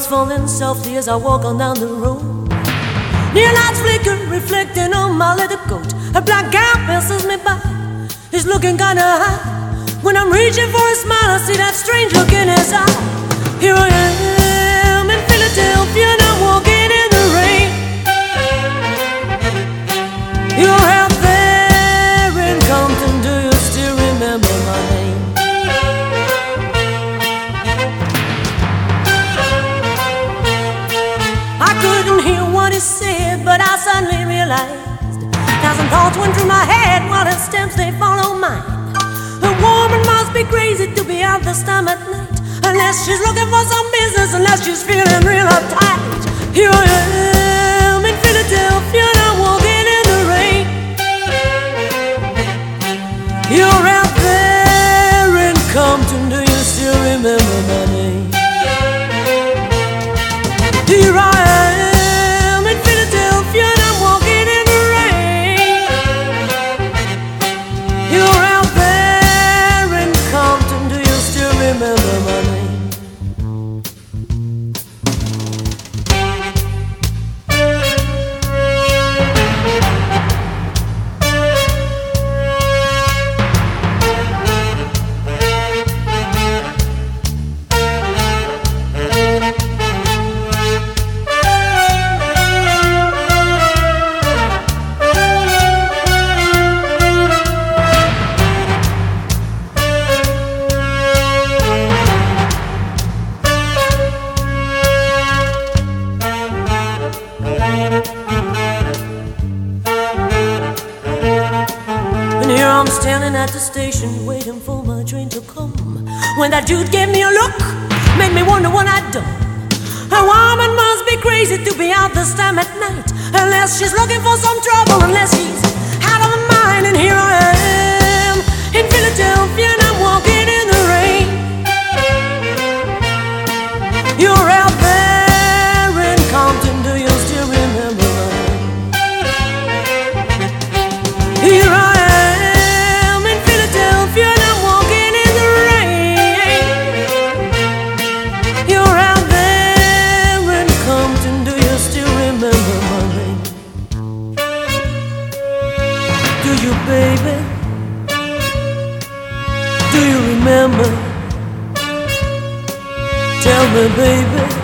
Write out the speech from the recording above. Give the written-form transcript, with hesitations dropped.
falling softly as I walk on down the road. Neon lights flicker, reflecting on my leather coat. A black guy passes me by, he's looking kinda high. When I'm reaching for a smile, I see that strange look in his eye. Here I am in Philadelphia, and I'm walking in the rain. You're out there in Compton, do you still remember my name? I couldn't hear what he said, but I suddenly realized 1,000 thoughts went through my head while his steps they follow mine. A woman must be crazy to be out this time at night, unless she's looking for some business, unless she's feeling real uptight. Here I am in Philadelphia, and I'm walking in the rain. You're out there in Compton, do you still remember my name? Here I am in Philadelphia, and I'm walking in the rain. You're out there in Compton, do you still remember my name? And here I'm standing at the station, waiting for my train to come, when that dude gave me a look, made me wonder what I'd done. A woman must be crazy to be out this time at night, unless she's looking for some trouble, unless she's out of her mind. And here I am in Philadelphia, and I'm walking in the rain. You're out there in Compton, do you still remember my name? Here I am in Philadelphia, and I'm walking in the rain. You're out there in Compton, do you still remember my name? Do you, baby? Do you remember? Tell me, baby.